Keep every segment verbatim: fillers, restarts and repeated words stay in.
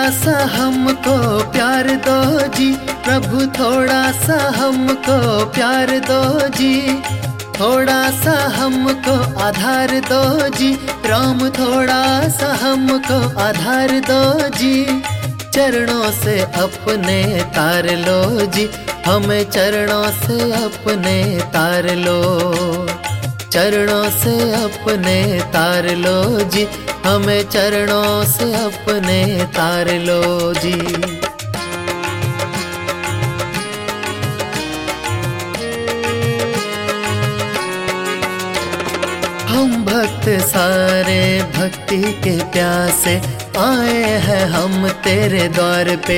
सा हमको प्यार दो जी, प्रभु थोड़ा सा हमको प्यार दो जी, थोड़ा सा हमको आधार दो जी, राम थोड़ा सा हमको आधार दो जी। चरणों से अपने तार लो जी, हमें चरणों से अपने तार लो, चरणों से अपने तार लो जी, हमें चरणों से अपने तार लो जी। हम भक्त सारे भक्ति के प्यासे आए हैं हम तेरे द्वार पे,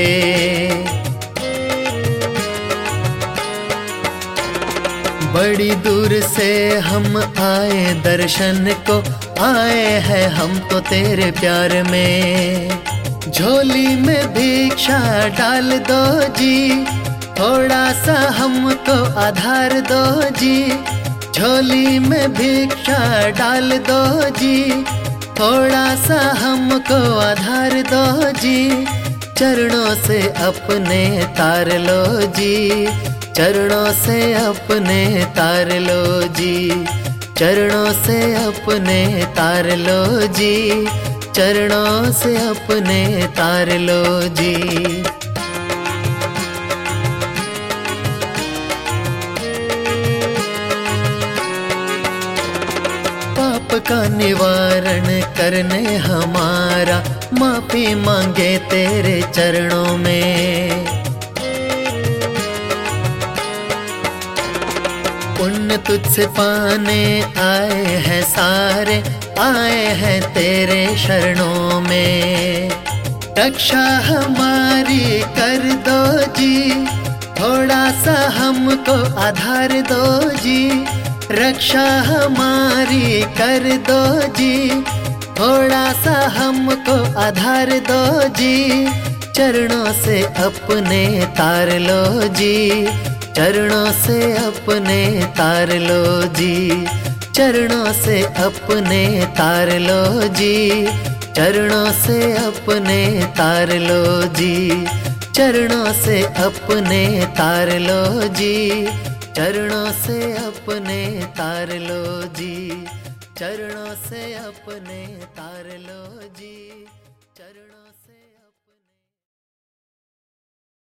बड़ी दूर से हम आए दर्शन को, आए हैं हम तो तेरे प्यार में। झोली में भिक्षा डाल दो जी, थोड़ा सा हमको आधार दो जी, झोली में भिक्षा डाल दो जी, थोड़ा सा हमको आधार दो जी। चरणों से अपने तार लो जी, चरणों से अपने तार लो जी, चरणों से अपने तार लो जी, चरणों से अपने तार लो जी। पाप का निवारण करने हमारा, माफी मांगे तेरे चरणों में। पुण्य तुझसे पाने आए हैं सारे, आए हैं तेरे शरणों में। रक्षा हमारी कर दो जी, थोड़ा सा हमको आधार दो जी, रक्षा हमारी कर दो जी, थोड़ा सा हमको आधार दो जी। चरणों से अपने तार लो जी, चरणों से अपने तार लो जी, चरणों से अपने तार लो जी, चरणों से अपने तार लो जी, चरणों से अपने तार लो जी, चरणों से अपने तार लो जी, चरणों से अपने तार लो जी।